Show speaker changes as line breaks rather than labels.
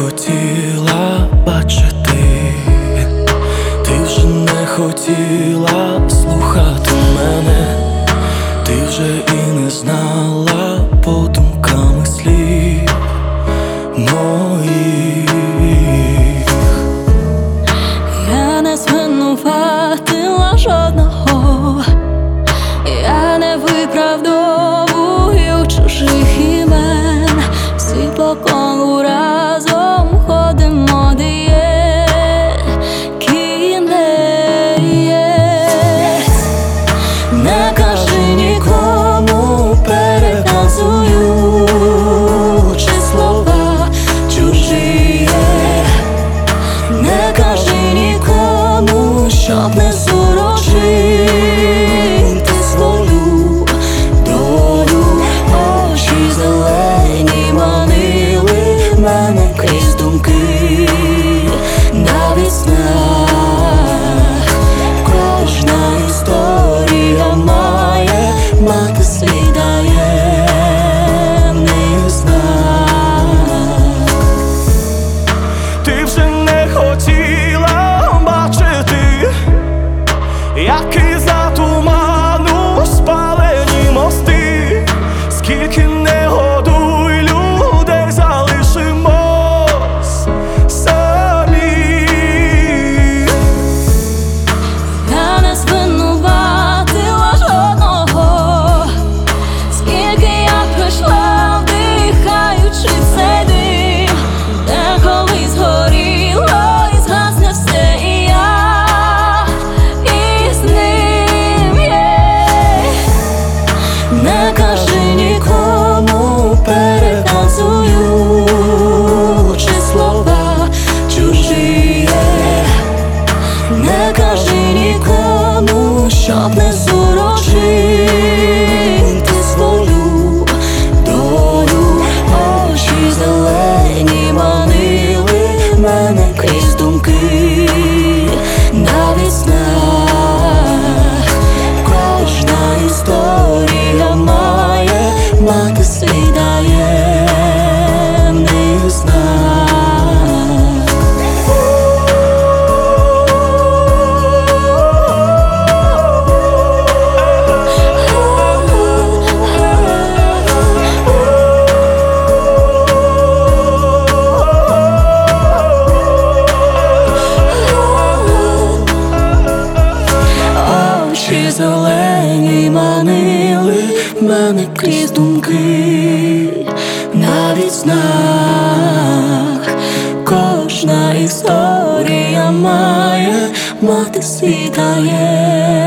хотіла бачити, ти вже не хотіла слухати мене, ти вже і не знала подумками слів моїх.
Я не звинуватила жодного, я не виправдовую чужих імен. Всі по колу разом ходимо, де є кінець. Не кажи нікому, переказуючи слова чужі. Не кажи нікому, щоб не сурочити свою долю. Очі зелені манили мене крізь думки, навіть снах. Кожна історія має мати свій таємний знак.
Ти вже не хотіла бачити, як із туману спалені мости. Скільки не годуй людей, залишимось самі.
Я не звинуватила жодного, скільки я пройшла, вдихаючи цей дим, де колись згоріло і згасне все, і я із ним є. Не кажи нікому, переказуючи слова чужі. Не кажи нікому, щоб не сурочити свою долю. Очі зелені манили мене крізь думки, навіть снах. Кожна історія має мати свій таємний знак. Очі зелені манили мене крізь думки, навіть знак. Кожна історія має мати свій таємний